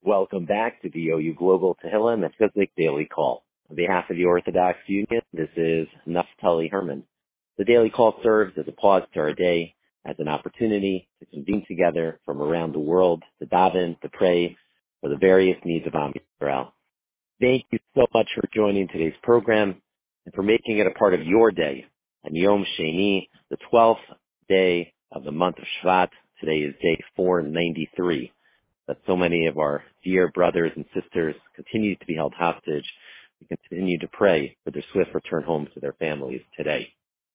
Welcome back to the OU Global Tehillim and Chizuk Daily Call. On behalf of the Orthodox Union, this is Naftali Herman. The Daily Call serves as a pause to our day, as an opportunity to convene together from around the world to daven, to pray for the various needs of Am Yisrael. Thank you so much for joining today's program and for making it a part of your day. On Yom Sheni, the 12th day of the month of Shvat, today is day 493. That so many of our dear brothers and sisters continue to be held hostage. We continue to pray for their swift return home to their families today.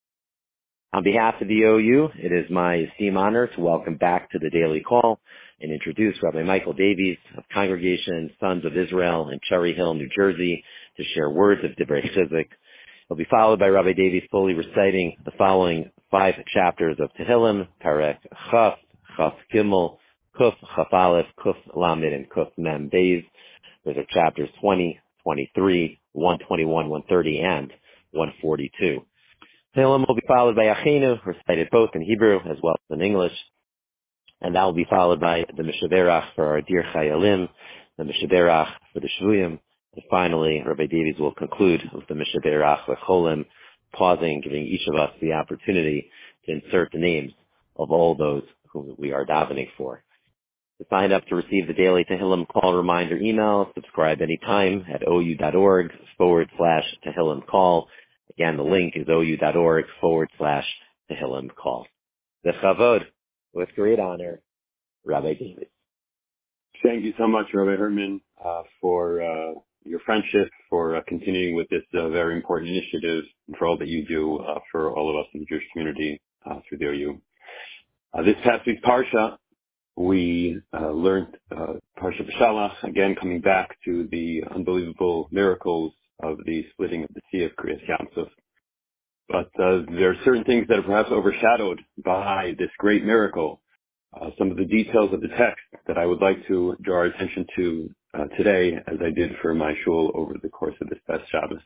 On behalf of the OU, it is my esteemed honor to welcome back to the Daily Call and introduce Rabbi Michael Davies of Congregation Sons of Israel in Cherry Hill, New Jersey, to share words of Divrei Chizuk. He'll be followed by Rabbi Davies fully reciting the following 5 chapters of Tehillim, Perek Chaf, Chaf Gimel, Kuf, Chaf Aleph, Kuf Lamed, and Kuf Mem Beis. Those are chapters 20, 23, 121, 130, and 142. Tehillim will be followed by Achenu, recited both in Hebrew as well as in English. And that will be followed by the Mishaberach for our dear Chayalim, the Mishaberach for the Shvuyim. And finally, Rabbi Davies will conclude with the Mishaberach Lecholim, pausing, giving each of us the opportunity to insert the names of all those whom we are davening for. To sign up to receive the daily Tehillim Call reminder email, subscribe anytime at ou.org/Tehillim Call. Again, the link is ou.org/Tehillim Call. Bechavod, with great honor, Rabbi Davies. Thank you so much, Rabbi Herman, for your friendship, for continuing with this very important initiative, and for all that you do for all of us in the Jewish community through the OU. This past week's Parsha, we learned Parsha B'Shalach, again coming back to the unbelievable miracles of the splitting of the Sea of Kriyas Yamsuf. But there are certain things that are perhaps overshadowed by this great miracle. Some of the details of the text that I would like to draw our attention to today, as I did for my shul over the course of this past Shabbos.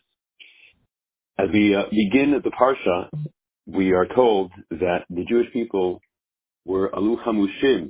As we begin the Parsha, we are told that the Jewish people were alu chamushim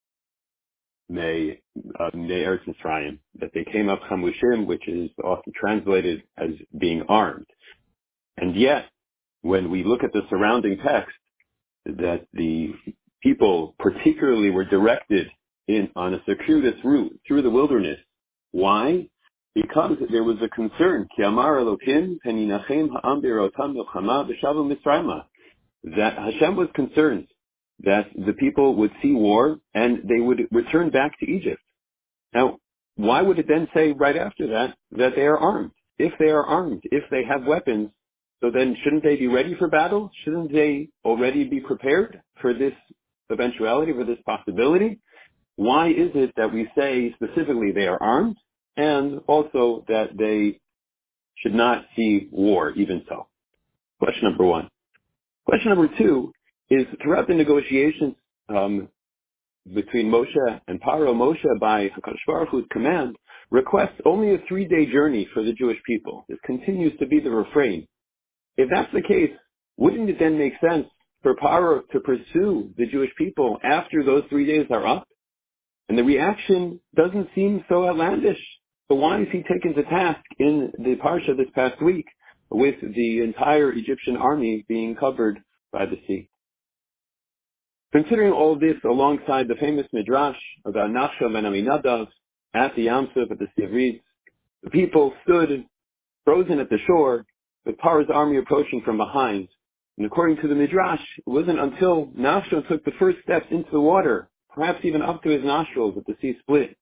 me Eretz Mitzrayim, that they came up chamushim, which is often translated as being armed. And yet, when we look at the surrounding text, that the people particularly were directed on a circuitous route through the wilderness. Why? Because there was a concern, Ki amar Elokim peninachem ha'am berotam milchama v'shavu Mitzrayma, that Hashem was concerned that the people would see war and they would return back to Egypt. Now, why would it then say right after that they are armed? If they are armed, if they have weapons, so then shouldn't they be ready for battle? Shouldn't they already be prepared for this eventuality, for this possibility? Why is it that we say specifically they are armed and also that they should not see war even so? Question number one. Question number two is, throughout the negotiations between Moshe and Paro, Moshe, by HaKadosh Baruch Hu's command, requests only a 3-day journey for the Jewish people. This continues to be the refrain. If that's the case, wouldn't it then make sense for Paro to pursue the Jewish people after those 3 days are up? And the reaction doesn't seem so outlandish. So why is he taken to task in the Parsha this past week with the entire Egyptian army being covered by the sea? Considering all this alongside the famous Midrash about Nachshon ben Aminadav at the Yamsuf at the Sea of Reeds, the people stood frozen at the shore with Paro's army approaching from behind. And according to the Midrash, it wasn't until Nachshon took the first steps into the water, perhaps even up to his nostrils, that the sea split.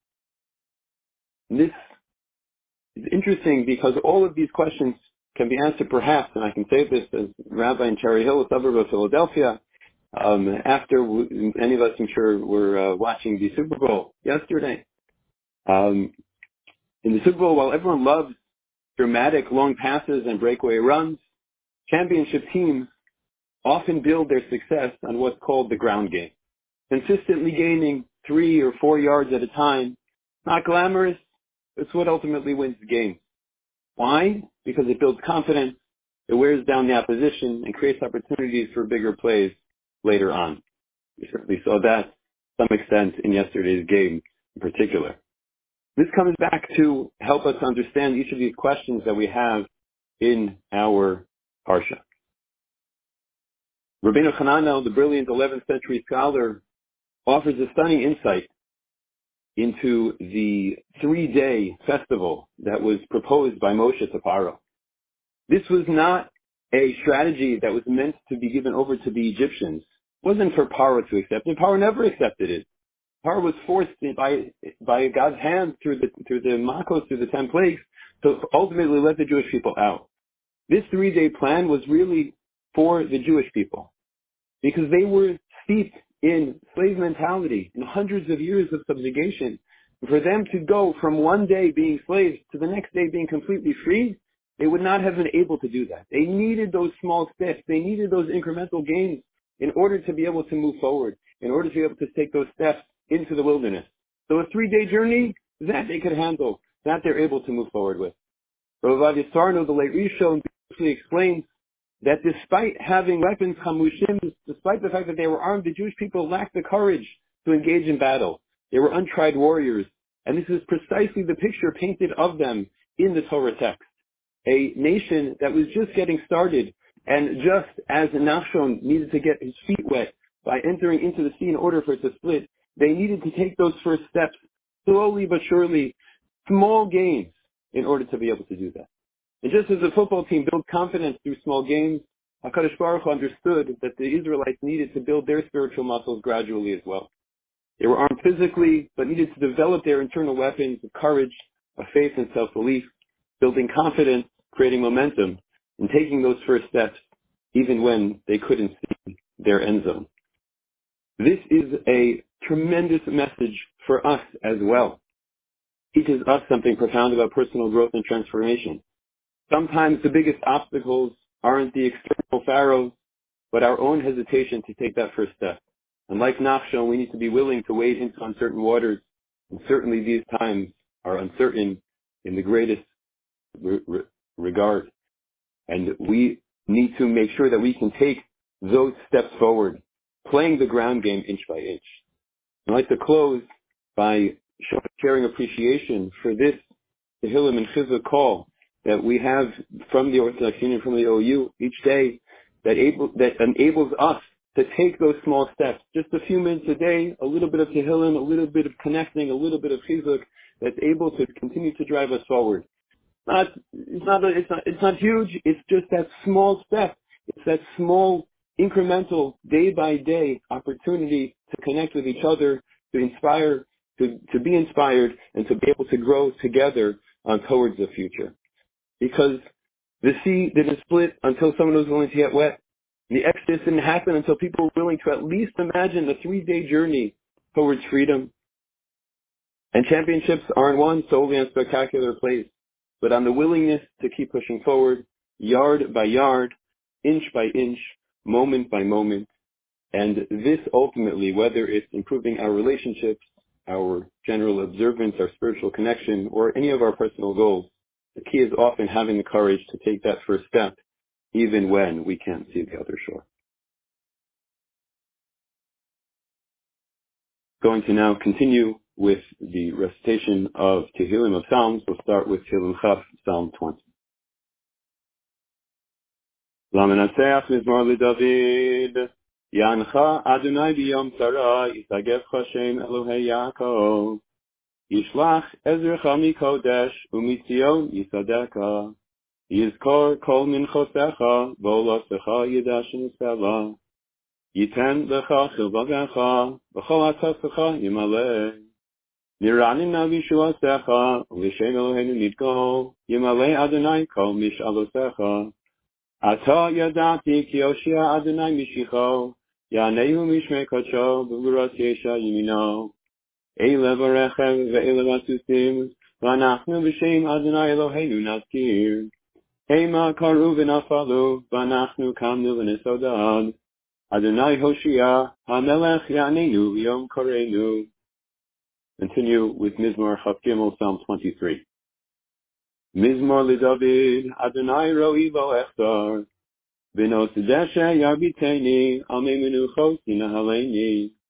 And this is interesting because all of these questions can be answered perhaps, and I can say this as rabbi in Cherry Hill, a suburb of Philadelphia, after any of us, I'm sure, were watching the Super Bowl yesterday. In the Super Bowl, while everyone loves dramatic long passes and breakaway runs, championship teams often build their success on what's called the ground game. Consistently gaining 3 or 4 yards at a time, not glamorous, it's what ultimately wins the game. Why? Because it builds confidence, it wears down the opposition, and creates opportunities for bigger plays later on. We certainly saw that to some extent in yesterday's game in particular. This comes back to help us understand each of these questions that we have in our Parsha. Rabbeinu Hananel, the brilliant 11th century scholar, offers a stunning insight into the 3-day festival that was proposed by Moshe to Paro. This was not a strategy that was meant to be given over to the Egyptians. It wasn't for Paro to accept it. Paro never accepted it. Paro was forced by God's hand through the Makos, through the 10 plagues, to ultimately let the Jewish people out. This 3-day plan was really for the Jewish people because they were steeped in slave mentality and hundreds of years of subjugation. For them to go from one day being slaves to the next day being completely free, they would not have been able to do that. They needed those small steps. They needed those incremental gains in order to be able to move forward, in order to be able to take those steps into the wilderness. So a 3-day journey, that they could handle, that they're able to move forward with. Rav Yisarno, the late Rishon, beautifully explains that despite having weapons, chamushim, despite the fact that they were armed, the Jewish people lacked the courage to engage in battle. They were untried warriors. And this is precisely the picture painted of them in the Torah text. A nation that was just getting started, and just as Nachshon needed to get his feet wet by entering into the sea in order for it to split, they needed to take those first steps slowly but surely, small gains, in order to be able to do that. And just as a football team builds confidence through small games, HaKadosh Baruch Hu understood that the Israelites needed to build their spiritual muscles gradually as well. They were armed physically, but needed to develop their internal weapons of courage, of faith and self-belief, building confidence, creating momentum, and taking those first steps even when they couldn't see their end zone. This is a tremendous message for us as well. It teaches us something profound about personal growth and transformation. Sometimes the biggest obstacles aren't the external pharaohs, but our own hesitation to take that first step. And like Nachshon, we need to be willing to wade into uncertain waters. And certainly these times are uncertain in the greatest regard. And we need to make sure that we can take those steps forward, playing the ground game inch by inch. I'd like to close by sharing appreciation for this Tehillim and Chizuk call that we have from the Orthodox Union, from the OU each day, that enables us to take those small steps, just a few minutes a day, a little bit of Tehillim, a little bit of connecting, a little bit of Chizuk, that's able to continue to drive us forward. It's not huge. It's just that small step. It's that small, incremental, day by day opportunity to connect with each other, to inspire, to be inspired, and to be able to grow together towards the future. Because the sea didn't split until someone was willing to get wet. The Exodus didn't happen until people were willing to at least imagine the 3-day journey towards freedom. And championships aren't won solely on spectacular plays, but on the willingness to keep pushing forward, yard by yard, inch by inch, moment by moment. And this ultimately, whether it's improving our relationships, our general observance, our spiritual connection, or any of our personal goals, the key is often having the courage to take that first step, even when we can't see the other shore. Going to now continue with the recitation of Tehillim of Psalms. We'll start with Tehillim Chaf, Psalm 20. Lamenaseach Mizmor LeDavid, Yancha Adonai b'yom tzara, Yisagevcha Shem Elohei Yaakov, Yishlach Ezrecha mikodesh, Umitzion Yisadeka, Yizkor kol minchosecha, V'olosecha Yidashin Sela, Yitem lecha chilvagecha, V'chol atasecha Yimaleh, Niranim na vishuasecha, V'shem Eloheinu nidko, Yimaleh Adonai kol mishalosecha, Ata yadati ki Yoshia Adonai mishicho, Yanehu mishmei kodsho, V'uras yesha yimino, Eile v'rechem ve'eile v'asusim, V'anachnu v'shem Adonai Eloheinu nazkir, Hema karu v'nafalu, V'anachnu kamnu v'nesodad, Adonai Hoshia, HaMelech Yaneinu v'yom koreinu. Continue with Mizmor Chaf Gimel, Psalm 23. Mizmor LeDavid, Adonai ro'i vo echtar, V'nos deshe yarbiteni, Al mei menuchos yinahaleni,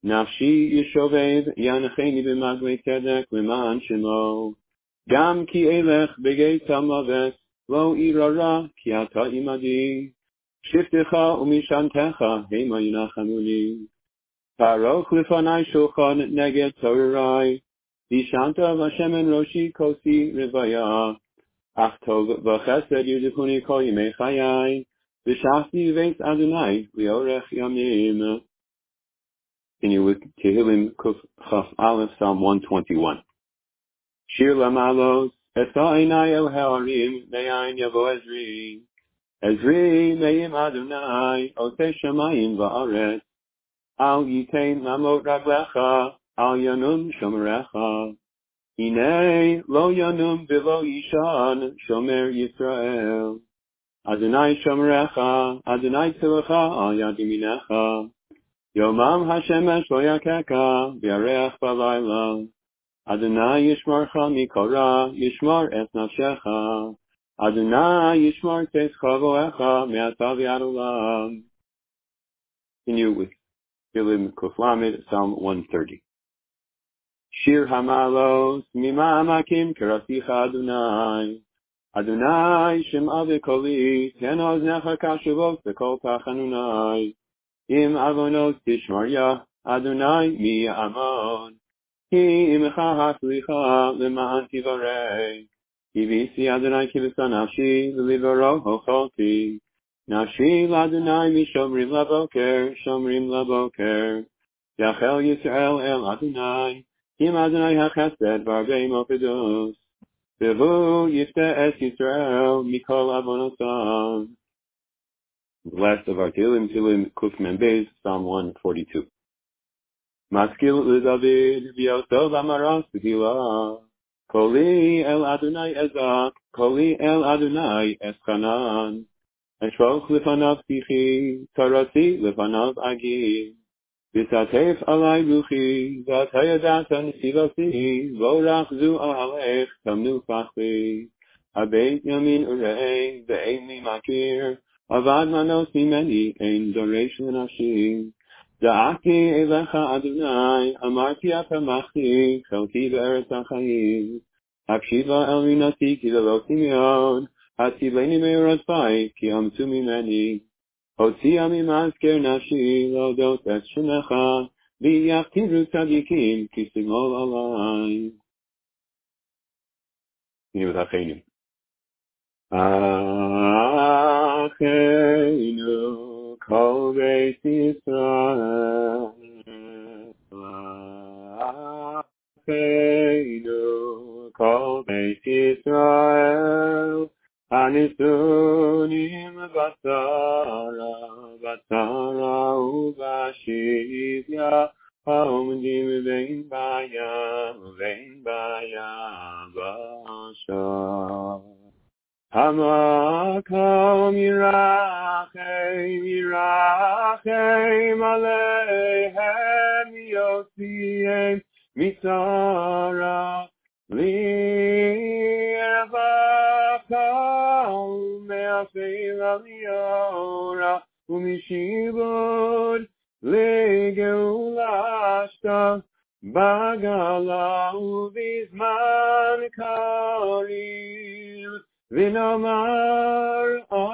Nafshi yishovev yanacheni b'magmei tzedek l'ma'an shemo. Gam ki elech b'geit hamaves lo irara ki ata imadi. Shiftecha umishantecha hema yinachamuni. Paroch lefanai shulchan neged torai. Vishanta v'Hashem roshi kosi revaya. Ach tov v'chesed yudikuni kol yimei chayai. V'shafti v'veis Adonai liorech yamim. Continue with Tehillim Kuf Chaf Aleph, Psalm 121. Shir lamalos, Esa einai el ha'arim, me'ayin yavo Ezri. Ezri me'im Adonai, Oseh shamayim va'aretz. Al yitein lamot raglecha, al yanum shomerecha. Hinei lo yanum v'lo yishan, shomer Yisrael. Adonai shomerecha, Adonai tzilecha al yad yaminecha. Yomam Hashemesh lo yakeka, v'yareach b'layla. Adonai yishmarcha mikora, yishmar es nafshecha. Adonai yishmar teis chavoecha, me'ata v'ad olam. Continue with Tehillim Kuf Lamed, Psalm 130. Shir hamalos, mima amakim kerasicha Adonai. Adonai shem'a v'koli, ten oznecha kashavot v'kol tachanunai. Im avonos tishmarya, Adonai mi amon. Ki imcha haslicha lema'an tivarei. Ki visi Adonai kivisa nafshi, v'livaro hocholti. Nafshi l'Adonai mi shomrim laboker. Yachel Yisrael el Adonai. Kim Adonai hachesed v'arbei mofedos. V'hu yifte es Yisrael mikol avonosam. The last of our Tehillim Kuf Mem Beis, Psalm 142. Maskil l'David v'yosov amaras v'hilah. Koli el Adonai ezak, koli el Adonai eschanan. Eshvoch lefanav tichi, tarasi lefanav agi. V'satef alai ruchi, v'atayadatan sivasi, v'orach zu ahalech, tamnu fachli. Abeit yamin urei, ve'ein makir. Avad manos mimeni, ein doresh l'nafshi. Da'ati elecha Adonai, amarti apamachti, chelki be'eretz ha'chayim. Akshiva el minati ki lo simeon, hatzileni me'oratzai, ki amtu mimeni. Hotzia mimazker nafshi, lo dot et shemecha, v'yachtiru tzadikim, ki sigmol alai. Continue with Achenu. Achenu kol beis Yisrael. Achenu kol beis Yisrael. Anisunim batzara ubashivya. Haomdim vein bayam bashar. Hamakam yirachem aleihem yosiem mitzara li'evacham me'afel aliyora umishibod le'geulashta bagala uvizman karim. V'nomar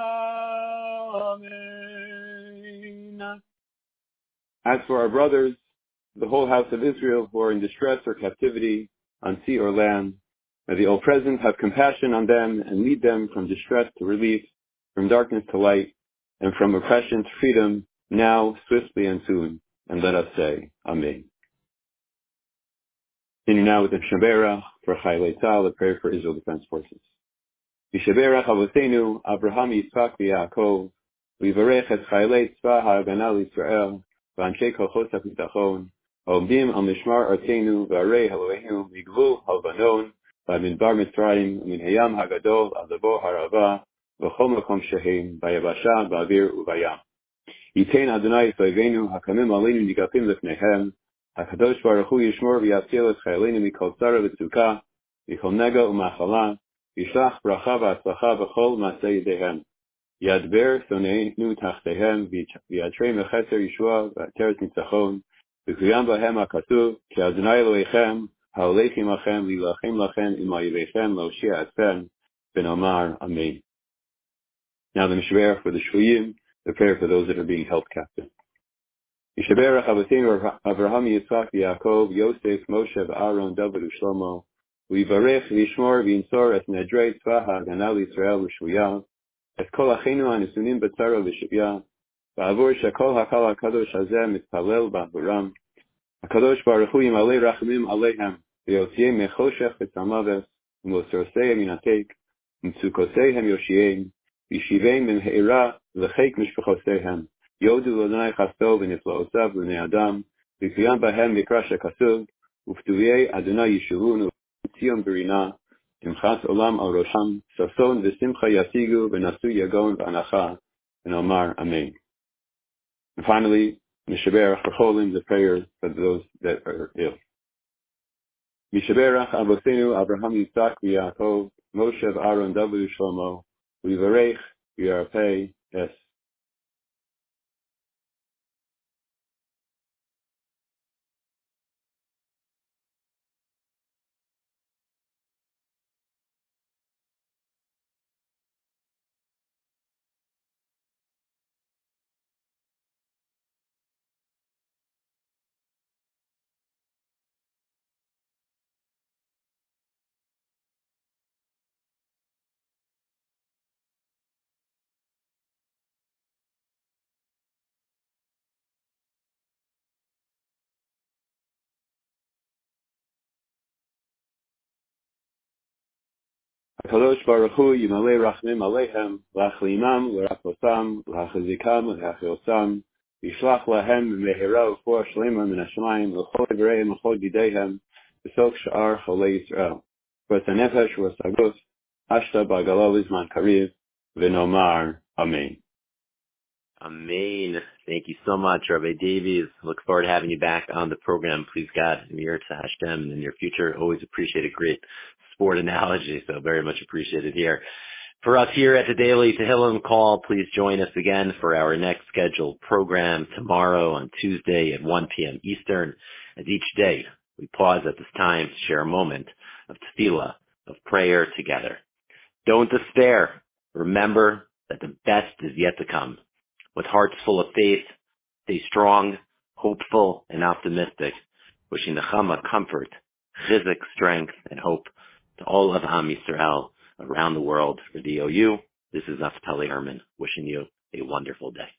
Amen. As for our brothers, the whole house of Israel who are in distress or captivity on sea or land, may the All-Present have compassion on them and lead them from distress to relief, from darkness to light, and from oppression to freedom, now, swiftly and soon. And let us say, Amen. Continue now with the Shabbat for Chayalei Tzahal, the prayer for Israel Defense Forces. Yishaberach Avotenu, Abraham, Yitzchak, v'Yaakov, v'yivarech et Chayalei Tzva ha'Hagana l'Yisrael, v'anshei kochot ha'bitachon, ha'omdim al mishmar artenu, v'arei Eloheinu, migvul halvanon, v'midbar Mitzrayim, v'min hayam hagadol, al labo harava, v'chol makom shehem, v'yabasha, v'avir, u'vayam. Yitein Adonai Yisraelenu, hakamim aleinu nigafim lefnehem, HaKadosh Baruch Hu yishmor v'yatziel et Chayaleinu mikol tzara v'tzukah, v'chol nega u'machala, Yishlach bracha v'atzlacha v'chol ma'aseh yedehem. Yadber soneinu tachtehem v'yatrei mecheser Yeshua v'ateret nitzachon וקוים בהם הכתוב, כי אדוני אלוהיכם, ההולך עמכם, להילחם לכם עם אויביכם, להושיע אתכם, ונאמר Amen. Now the Mishberach for the Shvuyim, the prayer for those that are being held captive. Yishaberach Avotenu Avraham Yitzchak Yaakov Yosef Moshe Aaron David Shlomo Uyivarech V'Yishmor V'Yinsor Et Nedrei Tzva HaGana L'Yisrael L'Shvuya Et Kol Achinu HaNesunim B'Tzara L'Shivya V'Avur Shekol HaKal HaKadosh Hazeh Mitpalel B'Avuram HaKadosh Baruch Hu Yimalei Rachamim Aleihem V'Yotziei Mechoshech V'Tzamaves V'Mosroseim Minatek V'Mtzukoseim Yoshiyeim V'Yishiveim B'Mheira L'Cheik Mishpachoseim יודו לאדוני חסדו ונפלאותיו לבני אדם, וקוים בהם מקרא שכתוב, ופדויי אדוני ישובון וציון ברינה, תמחת עולם על ראשם, ששון ושמחה ישיגו ונשאו יגון ואנחה, ונאמר Amen. And finally, Mishaberach for Cholim, the prayers for those that are ill. Mishaberach Avotenu Avraham Yitzchak Yaakov Moshe Aaron David Shlomo Uyivarech V'Yarpei Es. HaKadosh Baruch Hu Yimalei Rachamim Aleihem L'Achlimam L'Rapotam L'Achazikam L'Achiosam Yishlach Lahem Mehira Ufor Shlema Min HaShamayim L'Chol Evreim L'Chol Gideihem B'Sof Sha'ar Cholei Yisrael V'et HaNefesh V'Saguf Hashta B'Agala Lizman Kariv V'Nomar Amen. Amen. Thank you so much, Rabbi Davies. Look forward to having you back on the program. Please God, Mir to Hashem in the near future. Always appreciate a great sport analogy, so very much appreciated here. For us here at the Daily Tehillim Call, please join us again for our next scheduled program tomorrow on Tuesday at 1 p.m. Eastern. As each day, we pause at this time to share a moment of tefillah, of prayer together. Don't despair. Remember that the best is yet to come. With hearts full of faith, stay strong, hopeful, and optimistic. Wishing the Chama comfort, chizuk, strength, and hope to all of Am Yisrael around the world. For the OU, this is Naftali Herman wishing you a wonderful day.